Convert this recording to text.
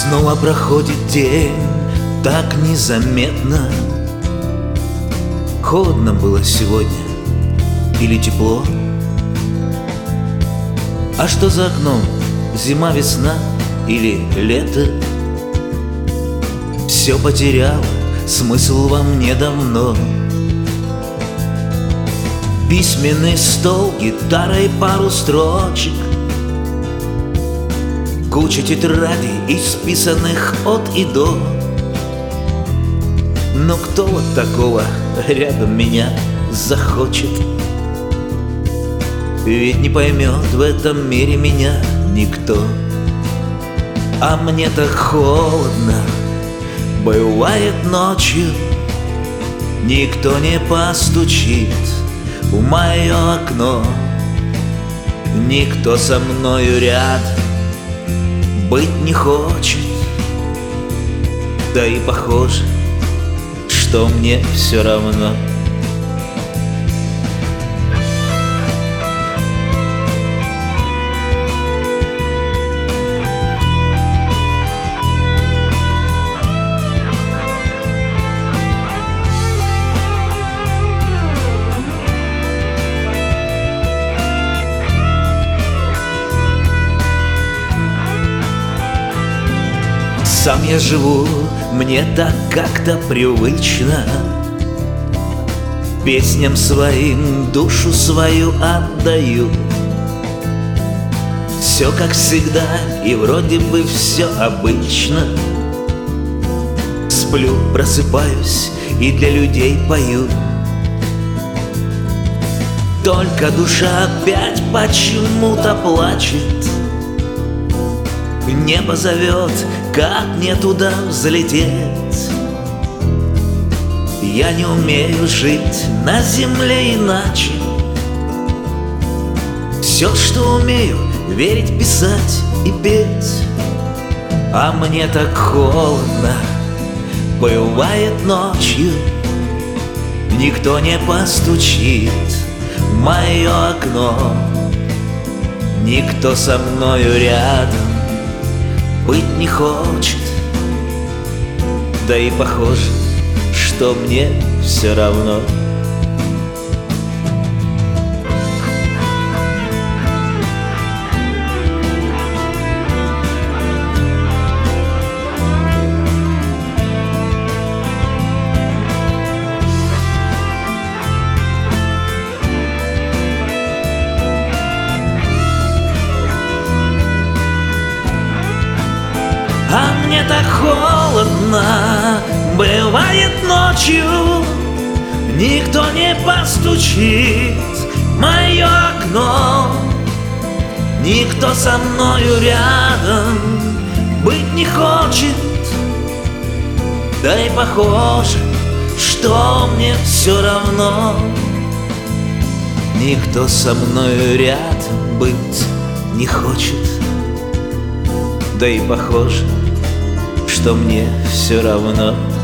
Снова проходит день так незаметно. Холодно было сегодня или тепло? А что за окном? Зима, весна или лето? Все потеряло смысл во мне давно. Письменный стол, гитара и пару строчек, куча тетрадей, исписанных от и до. Но кто вот такого рядом меня захочет? Ведь не поймет в этом мире меня никто. А мне так холодно бывает ночью, никто не постучит в мое окно, никто со мною рядом быть не хочет. Да и похоже, что мне все равно. Сам я живу, мне так как-то привычно, песням своим душу свою отдаю. Все как всегда и вроде бы все обычно. Сплю, просыпаюсь и для людей пою. Только душа опять почему-то плачет. Небо зовет, как мне туда взлететь. Я не умею жить на земле иначе. Все, что умею, верить, писать и петь. А мне так холодно бывает ночью, никто не постучит в мое окно, никто со мною рядом быть не хочет. Да и похоже, что мне все равно. А мне так холодно бывает ночью, никто не постучит в мое окно, никто со мною рядом быть не хочет. Да и похоже, что мне все равно. Никто со мною рядом быть не хочет. Да и похоже, что мне все равно.